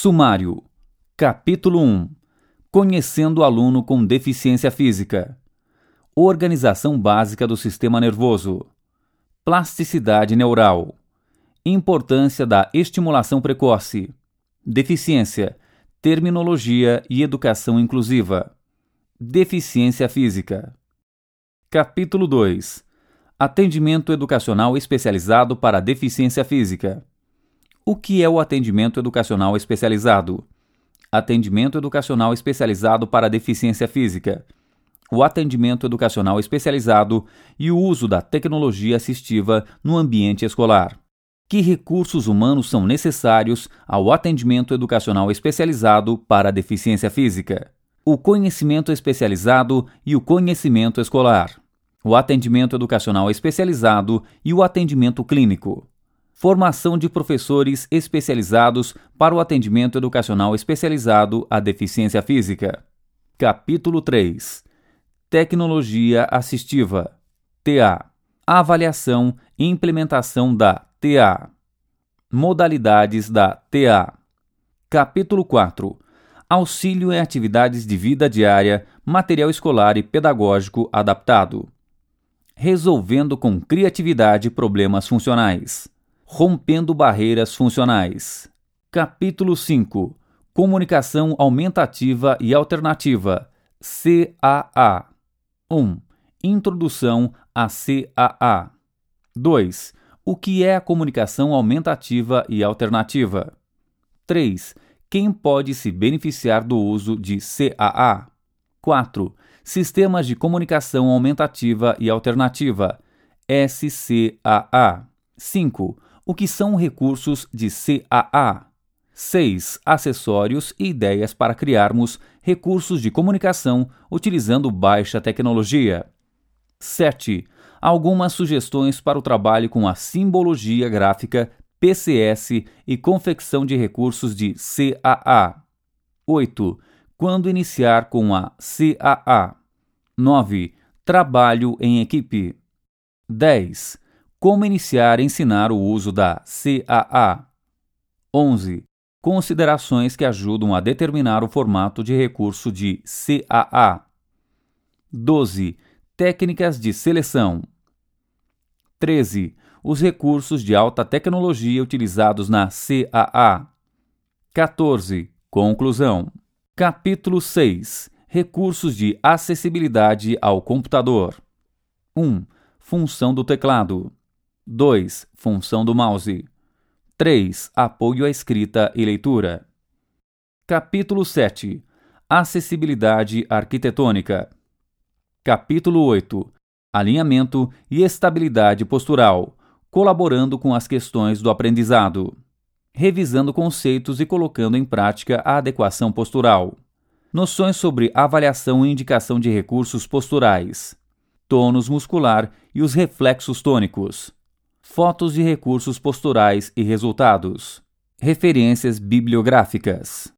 Sumário. Capítulo 1. Conhecendo o aluno com deficiência física. Organização básica do sistema nervoso. Plasticidade neural. Importância da estimulação precoce. Deficiência. Terminologia e educação inclusiva. Deficiência física. Capítulo 2. Atendimento educacional especializado para deficiência física. O que é o atendimento educacional especializado? Atendimento educacional especializado para deficiência física. O atendimento educacional especializado e o uso da tecnologia assistiva no ambiente escolar. Que recursos humanos são necessários ao atendimento educacional especializado para deficiência física? O conhecimento especializado e o conhecimento escolar. O atendimento educacional especializado e o atendimento clínico. Formação de professores especializados para o atendimento educacional especializado à deficiência física. Capítulo 3. Tecnologia assistiva. TA. Avaliação e implementação da TA. Modalidades da TA. Capítulo 4. Auxílio em atividades de vida diária, material escolar e pedagógico adaptado. Resolvendo com criatividade problemas funcionais. Rompendo barreiras funcionais. Capítulo 5. Comunicação aumentativa e alternativa. CAA. 1. Introdução à CAA. 2. O que é a comunicação aumentativa e alternativa? 3. Quem pode se beneficiar do uso de CAA? 4. Sistemas de comunicação aumentativa e alternativa. SCAA. 5. O que são recursos de CAA? 6. Acessórios e ideias para criarmos recursos de comunicação utilizando baixa tecnologia. 7. Algumas sugestões para o trabalho com a simbologia gráfica, PCS e confecção de recursos de CAA. 8. Quando iniciar com a CAA. 9. Trabalho em equipe. 10. Como iniciar e ensinar o uso da CAA. 11. Considerações que ajudam a determinar o formato de recurso de CAA. 12. Técnicas de seleção. 13. Os recursos de alta tecnologia utilizados na CAA. 14. Conclusão. Capítulo 6. Recursos de acessibilidade ao computador. 1. Função do teclado. 2. Função do mouse. 3. Apoio à escrita e leitura. Capítulo 7. Acessibilidade arquitetônica. Capítulo 8. Alinhamento e estabilidade postural, colaborando com as questões do aprendizado. Revisando conceitos e colocando em prática a adequação postural. Noções sobre avaliação e indicação de recursos posturais. Tônus muscular e os reflexos tônicos. Fotos de recursos posturais e resultados. Referências bibliográficas.